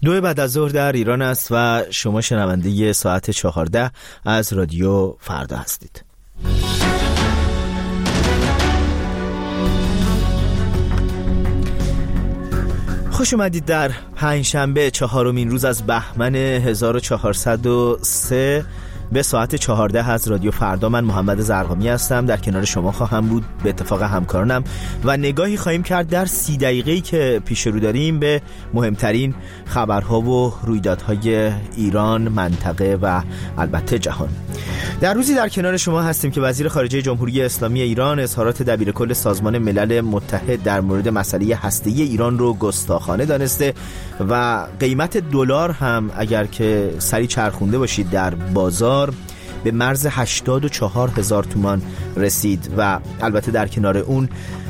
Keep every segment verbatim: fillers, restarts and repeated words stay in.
دو بعد از ظهر در ایران است و شما شنونده ساعت چهارده از رادیو فردا هستید. خوش اومدید در پنجشنبه چهارمین روز از بهمن هزار و چهارصد و سه به ساعت چهارده از رادیو فردا. من محمد زرقامی هستم، در کنار شما خواهم بود به اتفاق همکارانم و نگاهی خواهیم کرد در سی دقیقه‌ای که پیش رو داریم به مهمترین خبرها و رویدادهای ایران، منطقه و البته جهان. در روزی در کنار شما هستیم که وزیر خارجه جمهوری اسلامی ایران اظهارات دبیرکل سازمان ملل متحد در مورد مسئله هسته‌ای ایران رو گستاخانه دانسته و قیمت دلار هم اگر که سری چرخونده باشید در بازار به مرز هشتاد و چهار هزار تومان رسید. و البته در کنار اون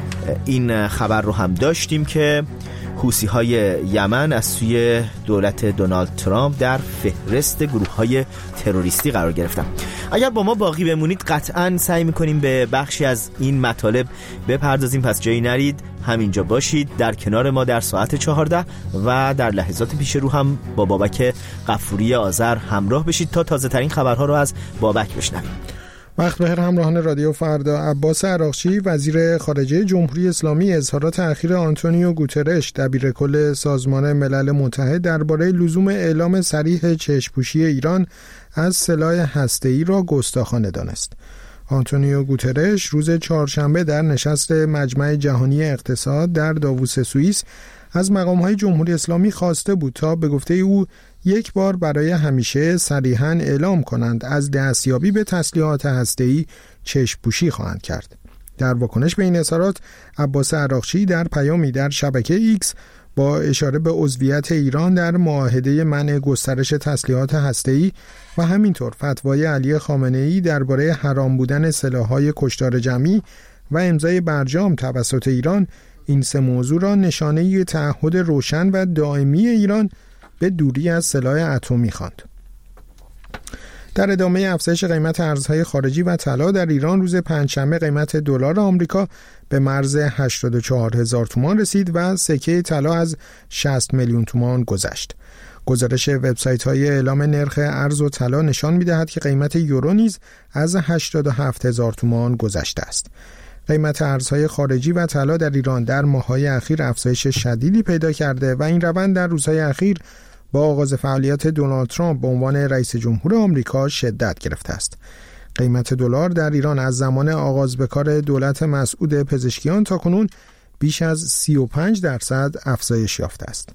این خبر رو هم داشتیم که حوثی‌های یمن از سوی دولت دونالد ترامپ در فهرست گروه‌های تروریستی قرار گرفتن. اگر با ما باقی بمونید قطعاً سعی می‌کنیم به بخشی از این مطالب بپردازیم، پس جایی نرید، همینجا باشید در کنار ما در ساعت چهارده و در لحظات پیش رو هم با بابک غفوری آذر همراه بشید تا تازه‌ترین خبرها رو از بابک بشنویم. وقت بخیر همراهان رادیو فردا. عباس عراقچی وزیر خارجه جمهوری اسلامی اظهارات اخیر آنتونیو گوترش دبیرکل سازمان ملل متحد درباره لزوم اعلام صریح چشم‌پوشی ایران از سلاح هسته‌ای را گستاخانه دانست. آنتونیو گوترش روز چهارشنبه در نشست مجمع جهانی اقتصاد در داووس سوئیس از مقام‌های جمهوری اسلامی خواسته بود تا به گفته او یک بار برای همیشه صریحاً اعلام کنند از دستیابی به تسلیحات هسته‌ای چشم‌پوشی خواهند کرد. در واکنش به این اظهارات عباس عراقچی در پیامی در شبکه ایکس با اشاره به عضویت ایران در معاهده منع گسترش تسلیحات هسته‌ای و همینطور فتوای علی خامنه‌ای درباره حرام بودن سلاح‌های کشتار جمعی و امضای برجام توسط ایران، این سه موضوع را نشانه تعهد روشن و دائمی ایران به دوری از سلاح اتمی خواند. در ادامه افزایش قیمت ارزهای خارجی و طلا در ایران روز پنجشنبه قیمت دلار آمریکا به مرز هشتاد و چهار هزار تومان رسید و سکه طلا از شصت میلیون تومان گذشت. گزارش وبسایت‌های اعلام نرخ ارز و طلا نشان می‌دهد که قیمت یورو نیز از هشتاد و هفت هزار تومان گذشته است. قیمت ارزهای خارجی و طلا در ایران در ماه‌های اخیر افزایش شدیدی پیدا کرده و این روند در روزهای اخیر با آغاز فعالیت دونالد ترامپ به عنوان رئیس جمهور آمریکا شدت گرفته است. قیمت دلار در ایران از زمان آغاز به کار دولت مسعود پزشکیان تاکنون بیش از سی و پنج درصد افزایش یافته است.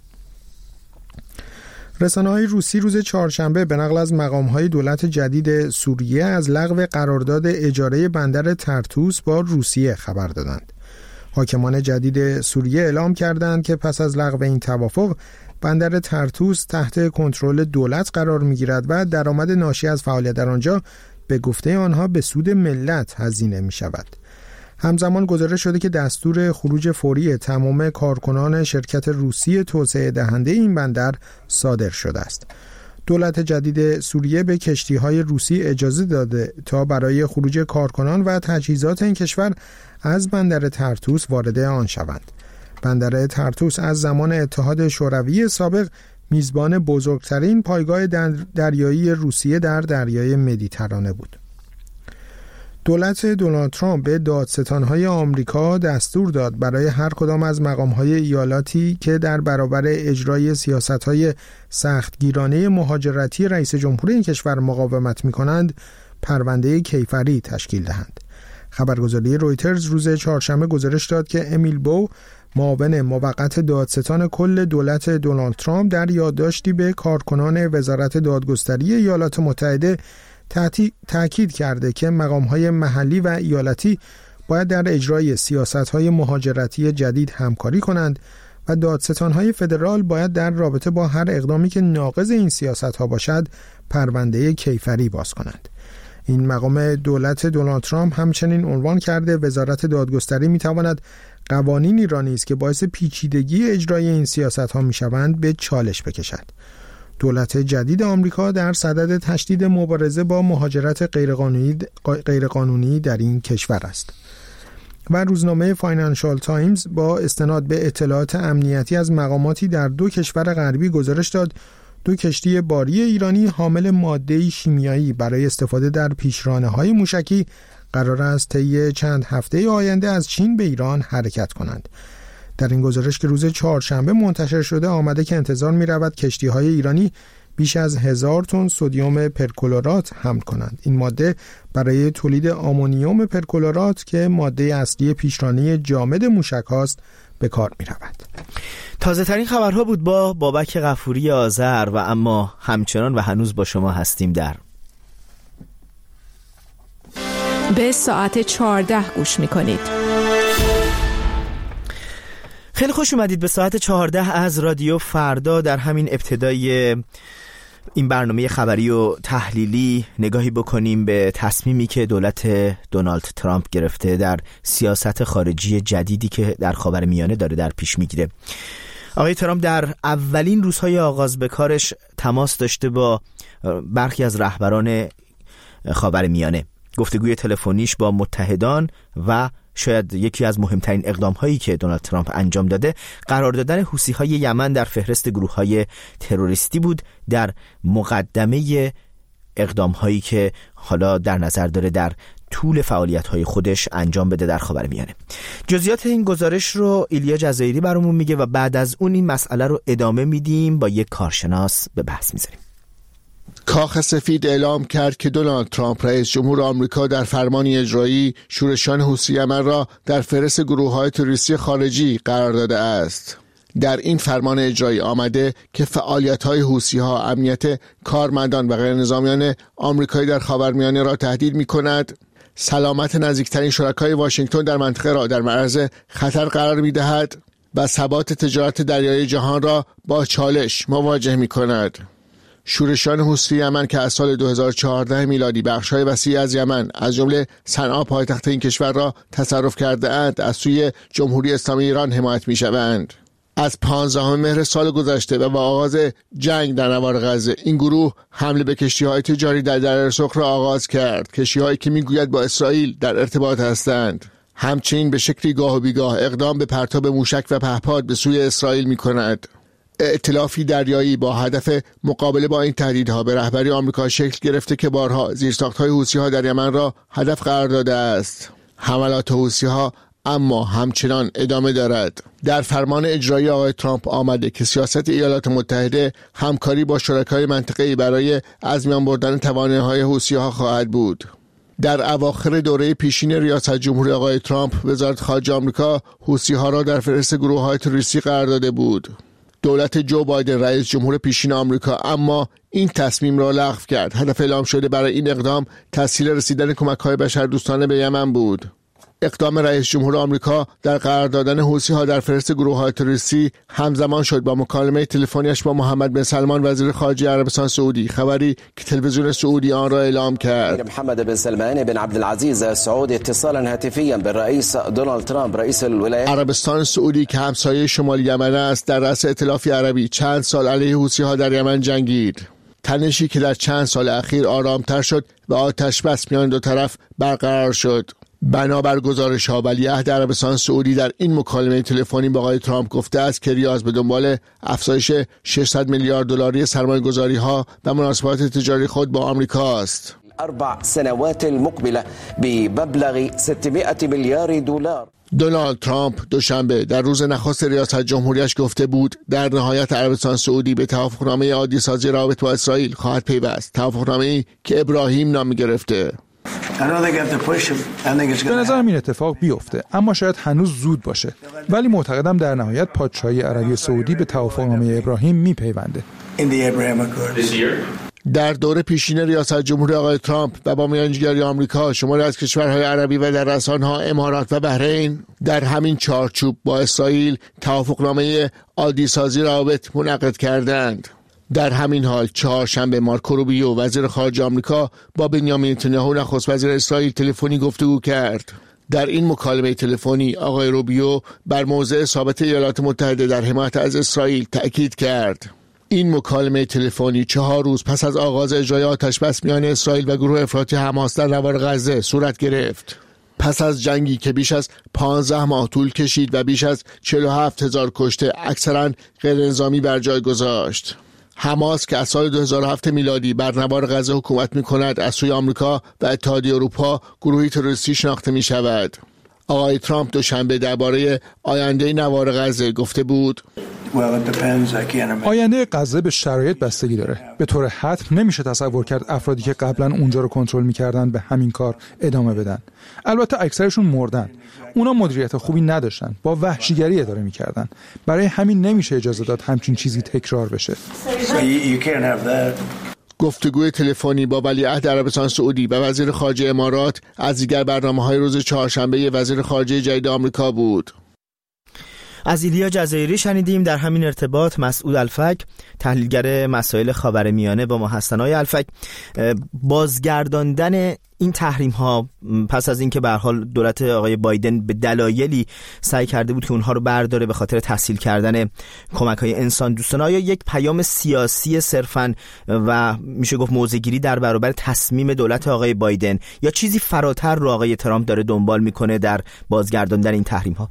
رسانه‌های روسی روز چهارشنبه به نقل از مقام‌های دولت جدید سوریه از لغو قرارداد اجاره بندر طرطوس با روسیه خبر دادند. حاکمان جدید سوریه اعلام کردند که پس از لغو این توافق بندر طرطوس تحت کنترل دولت قرار می‌گیرد و درآمد ناشی از فعالیت در آنجا به گفته آنها به سود ملت هزینه می‌شود. همزمان گزارش شده که دستور خروج فوری تمام کارکنان شرکت روسی توسعه دهنده این بندر صادر شده است. دولت جدید سوریه به کشتی‌های روسی اجازه داده تا برای خروج کارکنان و تجهیزات این کشور از بندر طرطوس وارد آن شوند. بندر طرطوس از زمان اتحاد شوروی سابق میزبان بزرگترین پایگاه دریایی روسیه در دریای مدیترانه بود. دولت دونالد ترامپ به دادستان‌های آمریکا دستور داد برای هر کدام از مقام‌های ایالاتی که در برابر اجرای سیاست‌های سختگیرانه مهاجرتی رئیس جمهور این کشور مقاومت می‌کنند، پرونده کیفری تشکیل دهند. خبرگزاری رویترز روز چهارشنبه گزارش داد که امیل بو، معاون موقت دادستان کل دولت دونالد ترامپ، در یادداشتی به کارکنان وزارت دادگستری ایالات متحده تأکید کرده که مقام‌های محلی و ایالتی باید در اجرای سیاست‌های مهاجرتی جدید همکاری کنند و دادستان‌های فدرال باید در رابطه با هر اقدامی که ناقض این سیاست‌ها باشد پرونده کیفری باز کنند. این مقام دولت دونالد ترامپ همچنین عنوان کرده وزارت دادگستری می‌تواند قوانینی را نیز که باعث پیچیدگی اجرای این سیاست‌ها می‌شوند به چالش بکشد. دولت جدید آمریکا در صدد تشدید مبارزه با مهاجرت غیرقانونی غیرقانونی در این کشور است. و روزنامه فاینانشال تایمز با استناد به اطلاعات امنیتی از مقاماتی در دو کشور غربی گزارش داد دو کشتی باری ایرانی حامل ماده شیمیایی برای استفاده در پیشرانه‌های موشکی قرار است طی چند هفته آینده از چین به ایران حرکت کنند. در این گزارش که روز چهارشنبه منتشر شده آمده که انتظار می‌رود کشتی‌های ایرانی بیش از هزار تن سدیم پرکلورات حمل کنند. این ماده برای تولید آمونیوم پرکلورات که ماده اصلی پیشرانه جامد موشک است به کار می‌رود. تازه ترین خبرها بود با بابک غفوری آذر و اما همچنان و هنوز با شما هستیم در به ساعت چهارده گوش می‌کنید. خیلی خوش اومدید به ساعت چهارده از رادیو فردا. در همین ابتدای این برنامه خبری و تحلیلی نگاهی بکنیم به تصمیمی که دولت دونالد ترامپ گرفته در سیاست خارجی جدیدی که در خاورمیانه داره در پیش میگیره. آقای ترامپ در اولین روزهای آغاز به کارش تماس داشته با برخی از رهبران خاورمیانه. گفتگوی تلفنیش با متحدان و شاید یکی از مهمترین اقدام‌هایی که دونالد ترامپ انجام داده قرار دادن حوثی‌های یمن در فهرست گروه‌های تروریستی بود، در مقدمه اقدام‌هایی که حالا در نظر داره در طول فعالیت‌های خودش انجام بده در خاورمیانه. جزئیات این گزارش رو ایلیا جزایری برامون میگه و بعد از اون این مسئله رو ادامه میدیم، با یک کارشناس به بحث میذاریم. کاخ سفید اعلام کرد که دونالد ترامپ رئیس جمهور آمریکا در فرمانی اجرایی شورشان حوثی یمن را در فهرست گروه‌های تروریستی خارجی قرار داده است. در این فرمان اجرایی آمده که فعالیت‌های حوثی‌ها امنیت کارمندان و غیرنظامیان آمریکایی در خاورمیانه را تهدید می‌کند، سلامت نزدیکترین شرکای واشنگتن در منطقه را در معرض خطر قرار می‌دهد و ثبات تجارت دریایی جهان را با چالش مواجه می‌کند. شورشان حوثی یمن که از سال دو هزار و چهارده میلادی بخش‌های وسیعی از یمن از جمله صنعا پایتخت این کشور را تصرف کرده اند، از سوی جمهوری اسلامی ایران حمایت می‌شوند. از پانزدهم مهر سال گذشته و با آغاز جنگ در نوار غزه این گروه حمله به کشتی‌های تجاری در دریای سرخ را آغاز کرد، کشتی‌هایی که می‌گوید با اسرائیل در ارتباط هستند. همچنین به شکلی گاه و بیگاه اقدام به پرتاب موشک و پهپاد به سوی اسرائیل می‌کند. ائتلافی دریایی با هدف مقابله با این تهدیدها به رهبری آمریکا شکل گرفته که بارها زیرساخت‌های حوثی‌ها در یمن را هدف قرار داده است. حملات حوثی‌ها اما همچنان ادامه دارد. در فرمان اجرایی آقای ترامپ آمده که سیاست ایالات متحده همکاری با شرکای منطقه‌ای برای از میان بردن توانایی‌های حوثی‌ها خواهد بود. در اواخر دوره پیشین ریاست جمهوری آقای ترامپ وزارت خارجه آمریکا حوثی‌ها را در فهرست گروه‌های تروریستی قرار داده بود. دولت جو بایدن رئیس جمهور پیشین آمریکا اما این تصمیم را لغو کرد. هدف اعلام شده برای این اقدام تسهیل رسیدن کمک‌های بشردوستانه به یمن بود. اقدام رئیس جمهور آمریکا در قرار دادن حوثی‌ها در فهرست گروه‌های تروریستی همزمان شد با مکالمه تلفنیش با محمد بن سلمان وزیر خارجه عربستان سعودی، خبری که تلویزیون سعودی آن را اعلام کرد. محمد بن سلمان بن عبدالعزیز السعودی اتصالا هاتفيا بالرئيس دونالد ترامپ رئیس الولايات. عربستان سعودی که همسایه شمال یمن است در رأس ائتلافی عربی چند سال علیه حوثی‌ها در یمن جنگید. تنشی که در چند سال اخیر آرامتر شد و آتش بس میان دو طرف برقرار شد. بنابر گزارش‌ها ولیعهد عربستان سعودی در این مکالمه تلفنی با آقای ترامپ گفته است که ریاض به دنبال افزایش ششصد میلیارد دلاری سرمایه‌گذاری‌ها و مناسبات تجاری خود با آمریکا است. اربع سنوات المقبله بمبلغ ستمائة میلیارد دلار. دونالد ترامپ دوشنبه در روز نخست ریاست جمهوریش گفته بود در نهایت عربستان سعودی به توافقنامه عادی سازی روابط با اسرائیل خواهد پیوست، توافقنامه‌ای که ابراهیم نام گرفته. به نظرم این اتفاق بیفته، اما شاید هنوز زود باشه، ولی معتقدم در نهایت پادشاهی عربی سعودی به توافقنامه ابراهیم میپیونده. در دوره پیشین ریاست جمهوری آقای ترامپ و با میانجیگری آمریکا شماری از کشورهای عربی و در رأس آنها امارات و بحرین در همین چارچوب با اسرائیل توافقنامه عادی سازی روابط منعقد کردند. در همین حال چهارشنبه مارکو روبیو وزیر خارجه آمریکا با بنیامین نتانیاهو نخست وزیر اسرائیل تلفنی گفتگو کرد. در این مکالمه تلفنی آقای روبیو بر موضع ثابت ایالات متحده در حمایت از اسرائیل تأکید کرد. این مکالمه تلفنی چهار روز پس از آغاز اجرای آتش‌بس میان اسرائیل و گروه افراطی حماس در نوار غزه صورت گرفت. پس از جنگی که بیش از پانزده ماه طول کشید و بیش از چهل و هفت هزار کشته اکثرا غیر نظامی بر جای گذاشت. حماس که از سال دو هزار و هفت میلادی بر نوار غزه حکومت می‌کند از سوی آمریکا و اتحادیه اروپا گروهی تروریستی شناخته می‌شود. آقای ترامپ دوشنبه درباره آینده نوار غزه گفته بود: آینده غزه به شرایط بستگی داره. به طور حتم نمیشه تصور کرد افرادی که قبلا اونجا رو کنترل میکردن به همین کار ادامه بدن. البته اکثرشون مردن. اونا مدیریت خوبی نداشتن. با وحشیگری اداره میکردن. برای همین نمیشه اجازه داد همچین چیزی تکرار بشه. گفتگوی تلفنی با ولیعهد عربستان سعودی و وزیر خارجه امارات از دیگر برنامه‌های روز چهارشنبه وزیر خارجه جدید آمریکا بود. از ایلیا جزایری شنیدیم. در همین ارتباط مسعود الفک، تحلیلگر مسائل خاورمیانه با ما هستن. آقای الفک، بازگرداندن این تحریم ها پس از اینکه به هر حال دولت آقای بایدن به دلایلی سعی کرده بود که اونها رو برداره به خاطر تسهیل کردن کمک های انسان دوستانه، آیا یک پیام سیاسی صرفاً و میشه گفت موضع‌گیری در برابر تصمیم دولت آقای بایدن یا چیزی فراتر رو آقای ترامپ داره دنبال میکنه در بازگرداندن این تحریم ها؟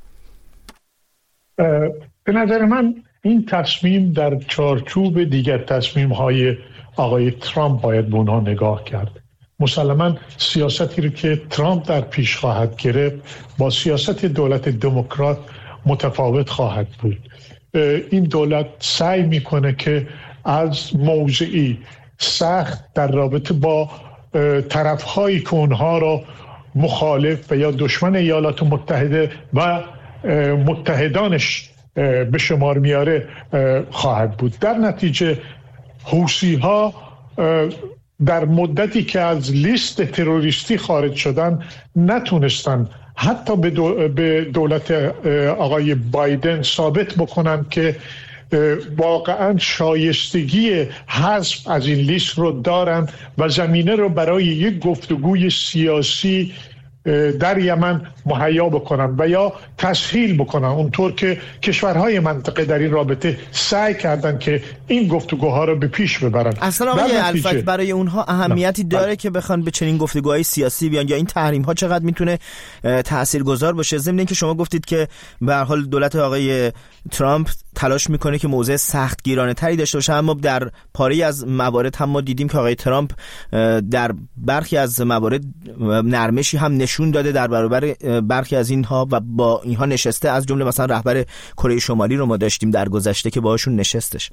به نظر من این تصمیم در چارچوب دیگر تصمیم های آقای ترامپ باید به اونها نگاه کرد. مسلماً سیاستی رو که ترامپ در پیش خواهد گرفت با سیاست دولت دموکرات متفاوت خواهد بود. این دولت سعی میکنه که از موضعی سخت در رابطه با طرف‌هایی که اونها رو مخالف و یا دشمن ایالات متحده و متحدانش به شمار میاره خواهد بود. در نتیجه حوثی ها در مدتی که از لیست تروریستی خارج شدن نتونستن حتی به دولت آقای بایدن ثابت بکنن که واقعا شایستگی حذف از این لیست رو دارن و زمینه رو برای یک گفتگوی سیاسی در یمن مهیا بکنن و یا تسهیل بکنن، اونطور که کشورهای منطقه در این رابطه سعی کردن که این گفتگوها رو به پیش ببرن. اصلا آقای الفک برای اونها اهمیتی نه. داره که بخوان به چنین گفتگوهای سیاسی بیان یا این تحریم ها چقدر میتونه تاثیرگذار باشه؟ ضمن اینکه شما گفتید که به هر حال دولت آقای ترامپ تلاش میکنه که موضع سختگیرانه تری داشته باشه، اما در پاری از موارد هم ما دیدیم که آقای ترامپ در برخی از موارد نرمشی هم نشون داده در برابر برخی از اینها و با اینها نشسته. از جمله مثلا رهبر کره شمالی رو ما داشتیم در گذشته که باهاشون نشستش.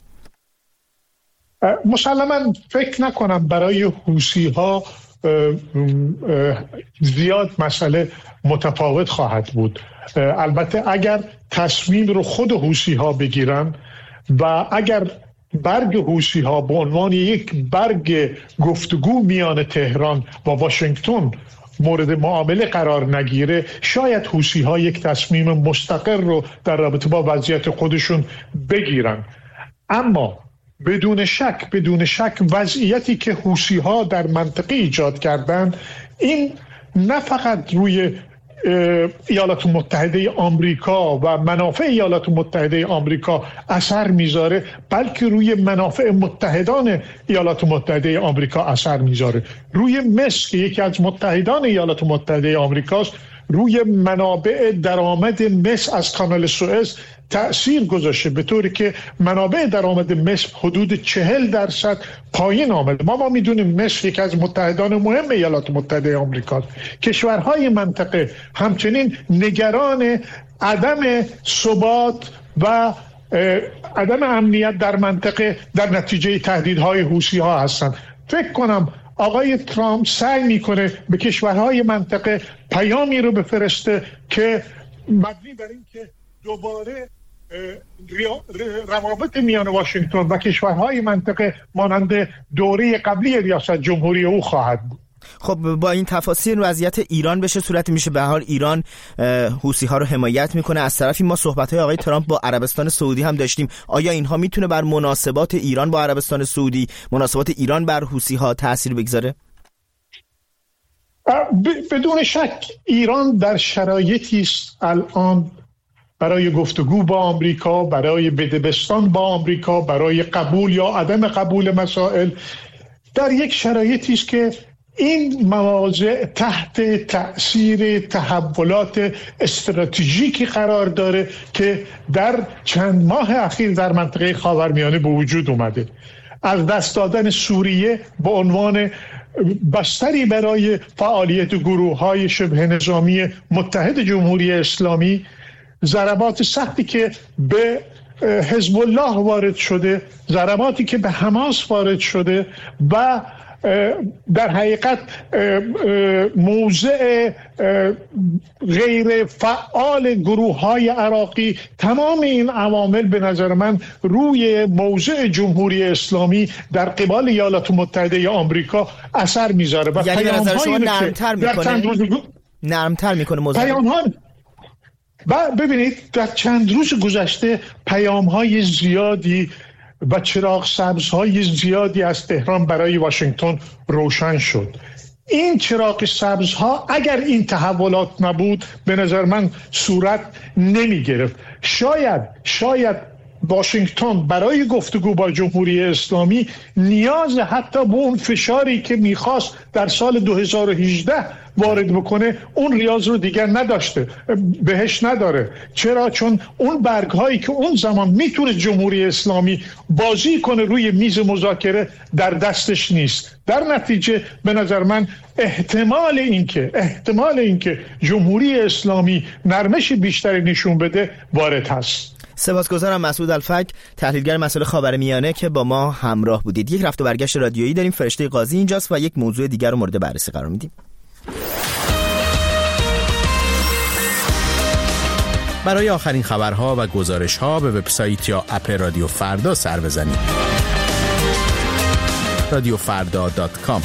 مسلماً فکر نکنم برای حوثی ها زیاد مسئله متفاوت خواهد بود. البته اگر تصمیم رو خود حوثی ها بگیرن و اگر برگ حوثی ها به عنوان یک برگ گفتگو میان تهران و واشنگتن مورد معامله قرار نگیره، شاید حوثی ها یک تصمیم مستقر رو در رابطه با وضعیت خودشون بگیرن. اما بدون شک بدون شک وضعیتی که حوثی ها در منطقه ایجاد کردن، این نه فقط روی ایالات متحده آمریکا و منافع ایالات متحده آمریکا اثر میذاره، بلکه روی منافع متحدان ایالات متحده آمریکا اثر میذاره. روی مصر که یکی از متحدان ایالات متحده آمریکاست، روی منابع درآمد مصر از کانال سوئز تأثیر گذاشته، به طوری که منابع درآمد مصر حدود چهل درصد پایین آمده. ما ما میدونیم مصر یکی از متحدان مهم ایالات متحده آمریکاست. کشورهای منطقه همچنین نگران عدم ثبات و عدم امنیت در منطقه در نتیجه تهدیدهای حوثی ها هستند. فکر کنم آقای ترامپ سعی میکنه به کشورهای منطقه پیامی رو بفرسته که مبنی بر این که دوباره روابط میان واشنگتن و کشورهای منطقه مانند دوره قبلی ریاست جمهوری او خواهد بود. خب با این تفاصیل وضعیت ایران بشه صورت میشه به حال ایران حوثی ها رو حمایت میکنه. از طرفی ما صحبت های آقای ترامپ با عربستان سعودی هم داشتیم. آیا اینها میتونه بر مناسبات ایران با عربستان سعودی، مناسبات ایران بر حوثی ها تاثیر بگذاره؟ بدون شک ایران در شرایطی است الان برای گفتگو با آمریکا، برای بدبستان با آمریکا، برای قبول یا عدم قبول مسائل، در یک شرایطی است که این مواضع تحت تأثیر تحولات استراتژیکی قرار داره که در چند ماه اخیر در منطقه خاورمیانه به وجود اومده. از دست دادن سوریه به عنوان بستری برای فعالیت گروه‌های شبه نظامی متحد جمهوری اسلامی، ضربات سختی که به حزب الله وارد شده، ضرباتی که به حماس وارد شده و در حقیقت موضع غیر فعال گروه‌های عراقی، تمام این عوامل به نظر من روی موضع جمهوری اسلامی در قبال ایالات متحده آمریکا اثر میذاره و یعنی به نظر شما نرمتر میکنه روز... نرمتر میکنه موضوع پیام‌ها. و ببینید در چند روز گذشته پیام‌های زیادی و چراغ سبزهای زیادی از تهران برای واشنگتن روشن شد. این چراغ سبزها اگر این تحولات نبود به نظر من صورت نمی گرفت. شاید شاید واشنگتن برای گفتگو با جمهوری اسلامی نیاز حتی به اون فشاری که میخواست در سال دو هزار و هجده وارد بکنه اون ریاض رو دیگر نداشته، بهش نداره. چرا؟ چون اون برگ هایی که اون زمان میتونه جمهوری اسلامی بازی کنه روی میز مذاکره در دستش نیست. در نتیجه به نظر من احتمال اینکه احتمال اینکه جمهوری اسلامی نرمش بیشتری نشون بده وارد هست. سپاسگزارم مسعود الفک، تحلیلگر مسائل خاورمیانه که با ما همراه بودید. یک رفت و برگشت رادیویی داریم، فرشته قاضی اینجاست و یک موضوع دیگر رو مورد بررسی قرار میدیم. برای آخرین خبرها و گزارش‌ها به وبسایت یا اپ رادیو فردا سر بزنید. رادیو فردا دات کام.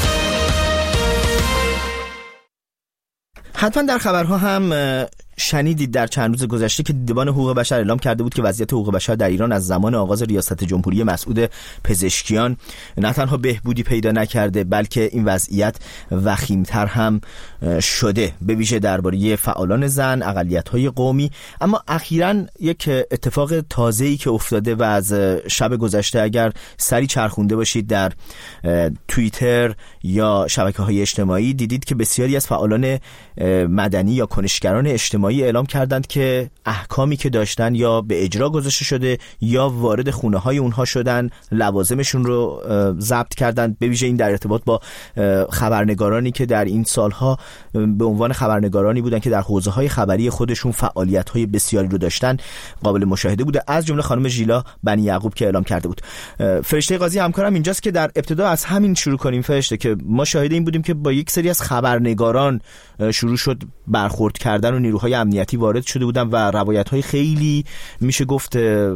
حتما در خبرها هم شنیدید در چند روز گذشته که دیدبان حقوق بشر اعلام کرده بود که وضعیت حقوق بشر در ایران از زمان آغاز ریاست جمهوری مسعود پزشکیان نه تنها بهبودی پیدا نکرده بلکه این وضعیت وخیمتر هم شده، به ویژه درباره فعالان زن، اقلیت‌های قومی. اما اخیراً یک اتفاق تازه‌ای که افتاده و از شب گذشته اگر سری چرخونده باشید در توییتر یا شبکه‌های اجتماعی دیدید که بسیاری از فعالان مدنی یا کنشگران اجتماعی اعلام کردند که احکامی که داشتن یا به اجرا گذاشته شده یا وارد خونه های اونها شدن، لوازمشون رو ضبط کردند. به ویژه این در ارتباط با خبرنگارانی که در این سالها به عنوان خبرنگارانی بودن که در حوزه های خبری خودشون فعالیت های بسیاری رو داشتن قابل مشاهده بوده، از جمله خانم ژیلا بنی یعقوب که اعلام کرده بود. فرشته قاضی همکارم اینجاست که در ابتدا از همین شروع کنیم. فرشته، که ما شاهد این بودیم که با یک سری از خبرنگاران شروع شد برخورد کردن و نیروهای امنیتی وارد شده بودن و روایت‌های خیلی میشه گفت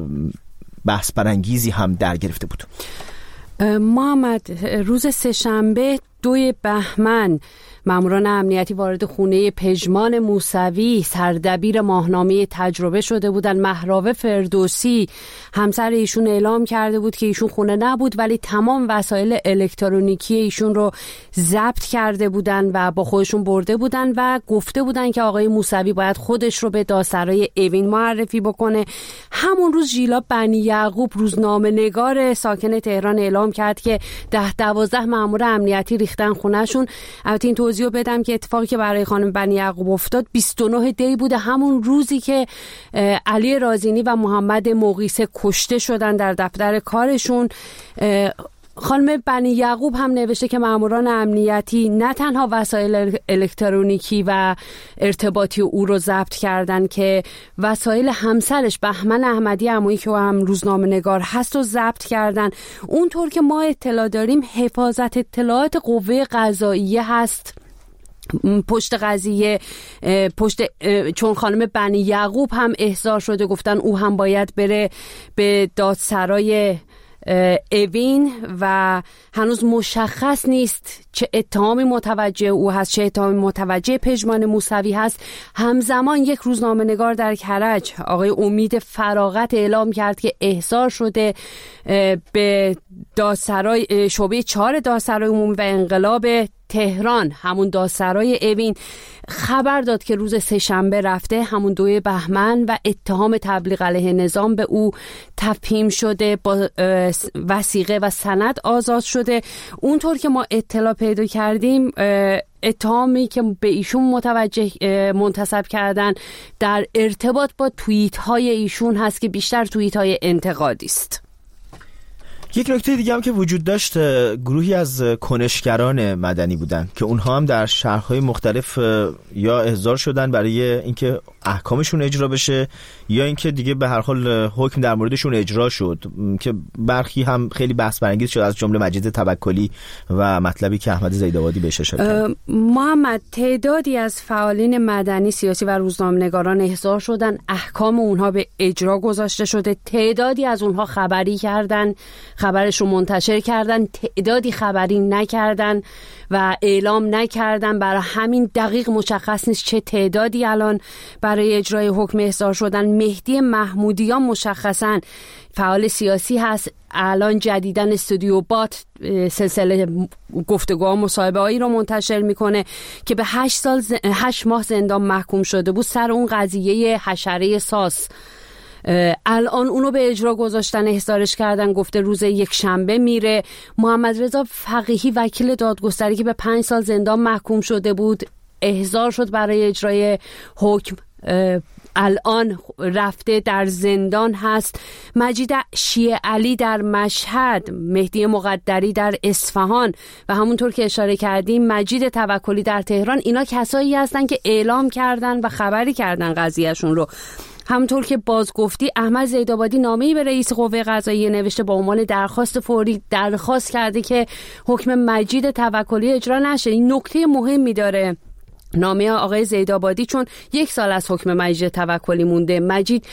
بحث برانگیزی هم در گرفته بود. محمد، روز سه‌شنبه دوی بهمن ماموران امنیتی وارد خونه پژمان موسوی، سردبیر ماهنامه تجربه شده بودن. مهراوه فردوسی همسر ایشون اعلام کرده بود که ایشون خونه نبود ولی تمام وسایل الکترونیکی ایشون رو ضبط کرده بودن و با خودشون برده بودن و گفته بودن که آقای موسوی باید خودش رو به دادسرای اوین معرفی بکنه. همون روز ژیلا بنی یعقوب، روزنامه‌نگار ساکن تهران، اعلام کرد که ده دوازده مأمور امنیتی ریختن خونه‌شون. البته این توضیحو بدم که اتفاقی که برای خانم بنی یعقوب افتاد بیست و نه دی بوده، همون روزی که علی رازینی و محمد مقیسه کشته شدن در دفتر کارشون. خانم بنی یعقوب هم نوشته که ماموران امنیتی نه تنها وسایل الکترونیکی و ارتباطی او رو ضبط کردن که وسایل همسرش بهمن احمدی عمویی که هم روزنامه نگار هست رو ضبط کردن. اونطور که ما اطلاع داریم حفاظت اطلاعات قوه قضاییه هست پشت قضیه، پشت چون خانم بنی یعقوب هم احضار شده، گفتن او هم باید بره به دادسرای اوین و هنوز مشخص نیست چه اتهامی متوجه او هست، چه اتهامی متوجه پژمان موسوی هست. همزمان یک روزنامه نگار در کرج، آقای امید فراغت، اعلام کرد که احضار شده به دادسرای شعبه چهار دادسرای عمومی و انقلاب تهران، همون دادسرای اوین، خبر داد که روز سه‌شنبه رفته، همون دوی بهمن، و اتهام تبلیغ علیه نظام به او تفهیم شده، با وثیقه و سند آزاد شده. اونطور که ما اطلاع پیدا کردیم، اتهامی که به ایشون متوجه منتسب کردن در ارتباط با توییت های ایشون هست که بیشتر توییت های انتقادی است. یک نکته دیگه هم که وجود داشت، گروهی از کنشگران مدنی بودن که اونها هم در شهرهای مختلف یا احضار شدن برای اینکه احکامشون اجرا بشه، یا اینکه دیگه به هر حال حکم در موردشون اجرا شد، که برخی هم خیلی بحث برانگیز شد، از جمله مجید توکلی و مطلبی که احمد زیدآبادی بهش اشاره کرد. محمد، تعدادی از فعالین مدنی، سیاسی و روزنامه‌نگاران احضار شدن، احکام اونها به اجرا گذاشته شده. تعدادی از اونها خبری کردن، خبرش رو منتشر کردن، تعدادی خبری نکردن و اعلام نکردن. برای همین دقیق مشخص نیست چه تعدادی الان برای اجرای حکم احضار شدن. مهدی محمودیان مشخصاً فعال سیاسی هست. الان جدیداً استودیو بات سلسله گفتگوها مصاحبه‌هایی رو منتشر میکنه که به هشت سال ز... هشت ماه زندان محکوم شده بود سر اون قضیه حشره ساس. الان اونو به اجرا گذاشتن، احضارش کردن، گفته روز یک شنبه میره. محمد رضا فقیهی وکیل دادگستری که به پنج سال زندان محکوم شده بود احضار شد برای اجرای حکم، الان رفته در زندان هست. مجید شیعه علی در مشهد، مهدی مقدری در اصفهان و همونطور که اشاره کردیم مجید توکلی در تهران، اینا کسایی هستن که اعلام کردن و خبری کردن قضیهشون رو. همونطور که باز گفتی، احمد زیدآبادی نامه‌ای به رئیس قوه قضاییه نوشته با عنوان درخواست فوری، درخواست کرده که حکم مجید توکلی اجرا نشه. این نکته مهمی داره نامه آقای زیدآبادی، چون یک سال از حکم مجید توکلی مونده. مجید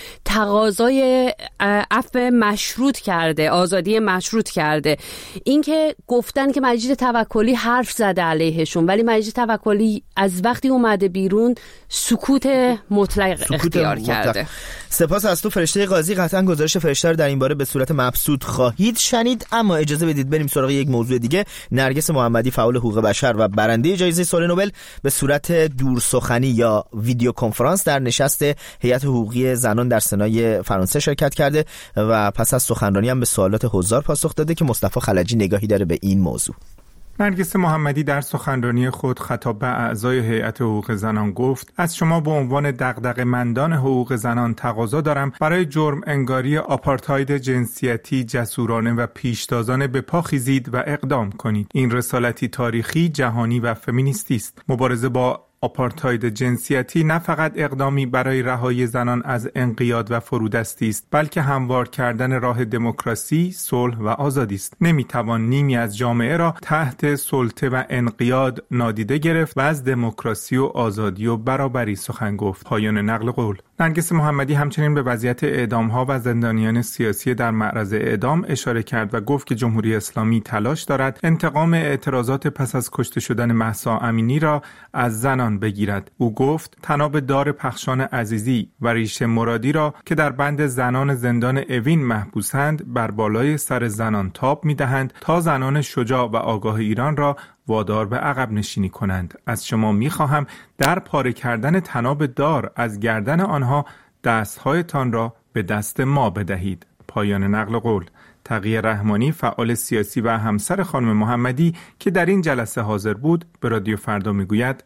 تقاضای عفو مشروط کرده، آزادی مشروط کرده. این که گفتن که مجید توکلی حرف زده علیهشون، ولی مجید توکلی از وقتی اومده بیرون سکوت مطلق سکوت اختیار مطلق. کرده. سپاس از تو فرشته قاضی. قطعا گزارش فرشته رو در این باره به صورت مبسوط خواهید شنید، اما اجازه بدید بریم سراغ یک موضوع دیگه. نرگس محمدی، فعال حقوق بشر و برنده جایزه صلح نوبل، به صورت دور سخنی یا ویدیو کنفرانس در نشست هیئت حقوقی زنان در سنای فرانسه شرکت کرده و پس از سخنرانی هم به سوالات حضار پاسخ داده که مصطفی خلجی نگاهی داره به این موضوع. نرگس محمدی در سخنرانی خود خطاب به اعضای هیئت حقوق زنان گفت: از شما به عنوان دغدغه‌مندان حقوق زنان تقاضا دارم برای جرم انگاری آپارتاید جنسیتی جسورانه و پیشتازانه به پا خیزید و اقدام کنید. این رسالتی تاریخی، جهانی و فمینیستی است. مبارزه با آپارتاید جنسیتی نه فقط اقدامی برای رهایی زنان از انقیاد و فرودستی است، بلکه هموار کردن راه دموکراسی، صلح و آزادی است. نمیتوان نیمی از جامعه را تحت سلطه و انقیاد نادیده گرفت و از دموکراسی و آزادی و برابری سخن گفت. پایان نقل قول. نرگس محمدی همچنین به وضعیت اعدام‌ها و زندانیان سیاسی در معرض اعدام اشاره کرد و گفت که جمهوری اسلامی تلاش دارد انتقام اعتراضات پس از کشته شدن مهسا امینی را از زنان بگیرد. او گفت طناب دار پخشان عزیزی و ریشه مرادی را که در بند زنان زندان اوین محبوسند بر بالای سر زنان تاب می‌دهند تا زنان شجاع و آگاه ایران را وادار به عقب نشینی کنند. از شما می‌خواهم در پاره کردن طناب دار از گردن آنها دست‌هایتان را به دست ما بدهید. پایان نقل قول. تقی رحمانی، فعال سیاسی و همسر خانم محمدی که در این جلسه حاضر بود، به رادیو فردا میگوید: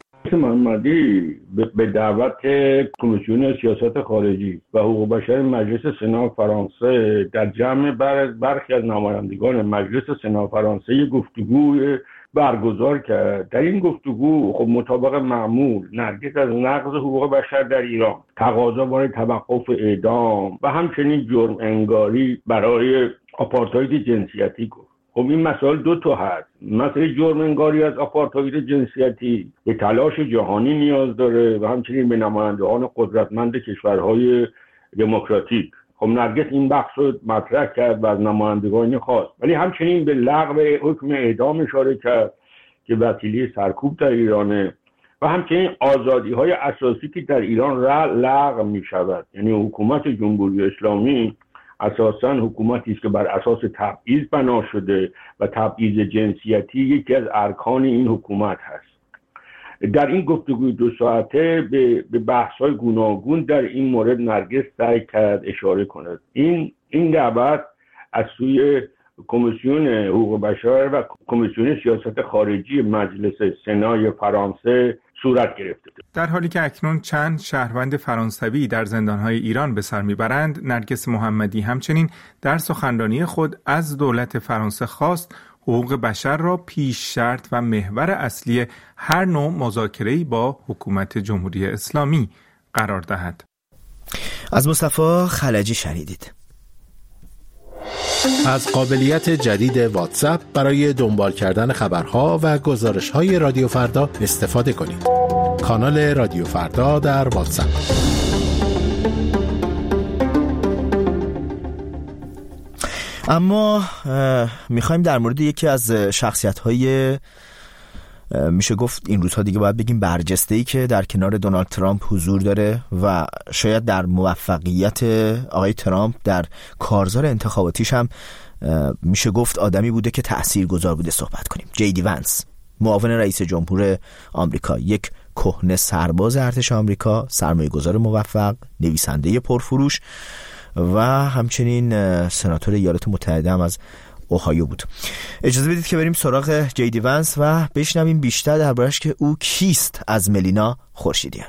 محمدی به دعوت کمیسیون سیاست خارجی و حقوق بشر مجلس سنا فرانسه در جمع بر برخی از نمایندگان مجلس سنا فرانسه گفتگو برگزار کرد. در این گفتگو خب مطابق معمول نرگس از نقض حقوق بشر در ایران، تقاضا برای توقف اعدام و همچنین جرم انگاری برای آپارتاید جنسیتی گفت. خب این مسائل دو تا هست. مسئله جرم انگاری از آپارتاید جنسیتی به تلاش جهانی نیاز داره و همچنین به نمایندگان قدرتمند کشورهای دموکراتیک. خب نرگس این بحث رو مطرح کرد و از نمایندگان خواست، ولی همچنین به لغو حکم اعدام اشاره کرد که وسیله سرکوب در ایرانه و همچنین آزادی‌های اساسی که در ایران لغو می‌شود. یعنی حکومت جمهوری اسلامی اساساً حکومتی است که بر اساس تبعیض بنا شده و تبعیض جنسیتی یکی از ارکان این حکومت هست. در این گفتگوی دو ساعته به بحث‌های گوناگون در این مورد نرگس سعی کرد اشاره کند. این این دعوت از سوی کمیسیون حقوق بشر و کمیسیون سیاست خارجی مجلس سنای فرانسه صورت گرفته. در حالی که اکنون چند شهروند فرانسوی در زندانهای ایران به سر میبرند، نرگس محمدی همچنین در سخنرانی خود از دولت فرانسه خواست حقوق بشر را پیش شرط و محور اصلی هر نوع مذاکره‌ای با حکومت جمهوری اسلامی قرار دهد. از مصطفی خلجی شنیدید. از قابلیت جدید واتساپ برای دنبال کردن خبرها و گزارش‌های رادیو فردا استفاده کنید. کانال رادیو فردا در واتساپ. اما میخوایم در مورد یکی از شخصیت‌های میشه گفت این روزها دیگه باید بگیم برجسته‌ای که در کنار دونالد ترامپ حضور داره و شاید در موفقیت آقای ترامپ در کارزار انتخاباتیش هم میشه گفت آدمی بوده که تاثیرگذار بوده صحبت کنیم. جی دی ونس، معاون رئیس جمهور آمریکا، یک کهنه سرباز ارتش آمریکا، سرمایه‌گذار موفق، نویسنده پرفروش و همچنین سناتور ایالات متحده هم از اوهایو بود. اجازه بدید که بریم سراغ جی دی ونس و بشنویم بیشتر دربارش که او کیست از ملینا خورشیدیان.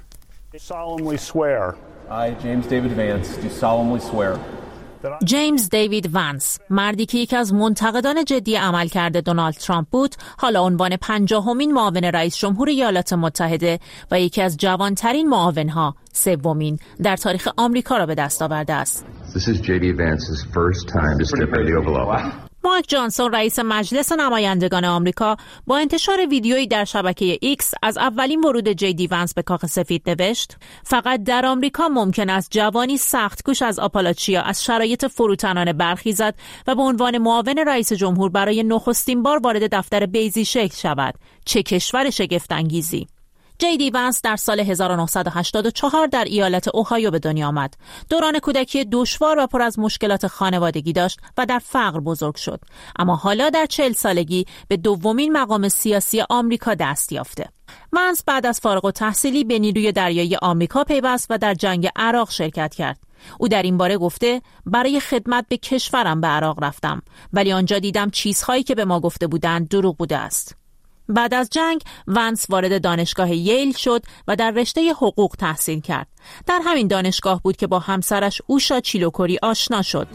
جیمز دیوید ونس، مردی که یکی از منتقدان جدی عملکرد دونالد ترامپ بود، حالا عنوان پنجاهمین معاون رئیس جمهور ایالات متحده و یکی از جوانترین معاونها، سومین در تاریخ آمریکا را به دست آورده است. This is J D Vance's first time to step in the Oval Office. مایک جانسون، رئیس مجلس نمایندگان آمریکا، با انتشار ویدیویی در شبکه ایکس از اولین ورود جی دی ونس به کاخ سفید نوشت: فقط در آمریکا ممکن است جوانی سخت‌کوش از آپالاچیا از شرایط فروتنانه برخیزد و به عنوان معاون رئیس جمهور برای نخستین بار وارد دفتر بیضی شکل شود. چه کشور شگفت‌انگیزی! جی دی ونس در سال هزار و نهصد و هشتاد و چهار در ایالت اوهایو به دنیا آمد. دوران کودکی دشوار و پر از مشکلات خانوادگی داشت و در فقر بزرگ شد. اما حالا در چهل سالگی به دومین مقام سیاسی آمریکا دست یافته. ونس بعد از فارغ التحصیلی به نیروی دریایی آمریکا پیوست و در جنگ عراق شرکت کرد. او در این باره گفته: برای خدمت به کشورم به عراق رفتم، ولی آنجا دیدم چیزهایی که به ما گفته بودند دروغ بوده است. بعد از جنگ ونس وارد دانشگاه ییل شد و در رشته حقوق تحصیل کرد. در همین دانشگاه بود که با همسرش اوشا چیلوکوری آشنا شد.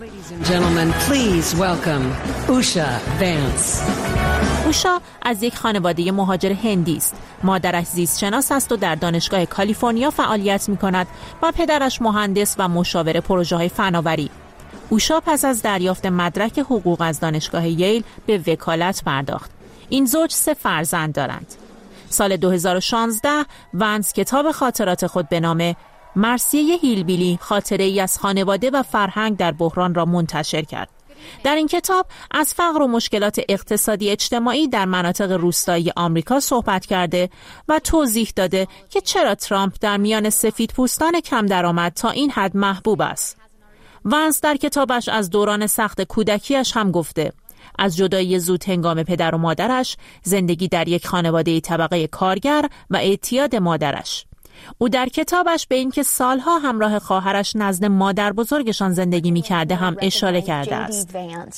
اوشا از یک خانواده مهاجر هندی است. مادرش زیستشناس است و در دانشگاه کالیفرنیا فعالیت می‌کند و پدرش مهندس و مشاور پروژه‌های فناوری. اوشا پس از دریافت مدرک حقوق از دانشگاه ییل به وکالت پرداخت. این زوج سه فرزند دارند. سال دو هزار و شانزده ونس کتاب خاطرات خود به نام مرثیه هیلبیلی، خاطره ای از خانواده و فرهنگ در بحران را منتشر کرد. در این کتاب از فقر و مشکلات اقتصادی اجتماعی در مناطق روستایی آمریکا صحبت کرده و توضیح داده که چرا ترامپ در میان سفیدپوستان کم درآمد تا این حد محبوب است. ونس در کتابش از دوران سخت کودکیش هم گفته: از جدایی زود هنگام پدر و مادرش، زندگی در یک خانواده طبقه کارگر و اعتیاد مادرش. او در کتابش به اینکه سالها همراه خواهرش نزد مادر بزرگشان زندگی می‌کرده هم اشاره کرده است.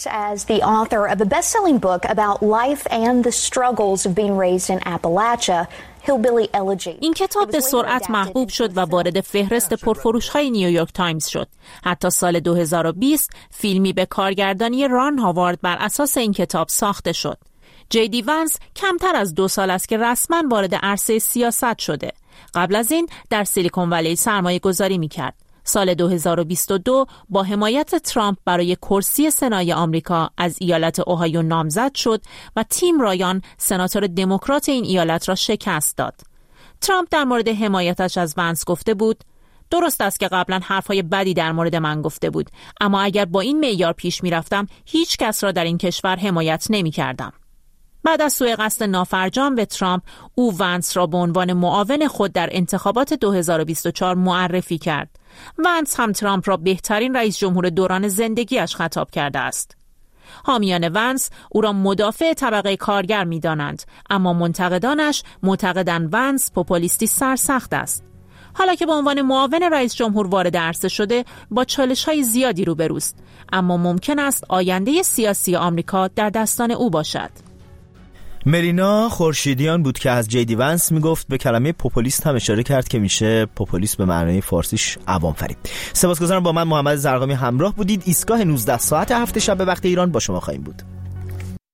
این کتاب به سرعت محبوب شد و وارد فهرست پرفروش‌های نیویورک تایمز شد. حتی سال دو هزار و بیست فیلمی به کارگردانی ران هاوارد بر اساس این کتاب ساخته شد. جی دی ونس کمتر از دو سال است که رسما وارد عرصه سیاست شده. قبل از این در سیلیکون ولی سرمایه گذاری می کرد. سال دو هزار و بیست و دو با حمایت ترامپ برای کرسی سنای آمریکا از ایالت اوهایو نامزد شد و تیم رایان، سناتور دموکرات این ایالت را شکست داد. ترامپ در مورد حمایتش از ونس گفته بود: درست است که قبلا حرفهای بدی در مورد من گفته بود، اما اگر با این معیار پیش می رفتم هیچ کس را در این کشور حمایت نمی کردم. بعد از سوء قصد نافرجام به ترامپ، او ونس را به عنوان معاون خود در انتخابات دو هزار و بیست و چهار معرفی کرد. ونس هم ترامپ را بهترین رئیس جمهور دوران زندگیش خطاب کرده است. حامیان ونس او را مدافع طبقه کارگر می دانند، اما منتقدانش معتقدند ونس پوپولیستی سرسخت است. حالا که به عنوان معاون رئیس جمهور وارد عرصه شده، با چالش‌های زیادی روبروست، اما ممکن است آینده سیاسی آمریکا در دستان او باشد. مرینا خورشیدیان بود که از جیدی ونس میگفت. به کلمه پوپولیست هم اشاره کرد که میشه پوپولیست به معنای فارسیش عوام فریب. سپاسگزارم با من محمد زرقامی همراه بودید. ایستگاه نوزده ساعت هفت شب به وقت ایران با شما خواهیم بود.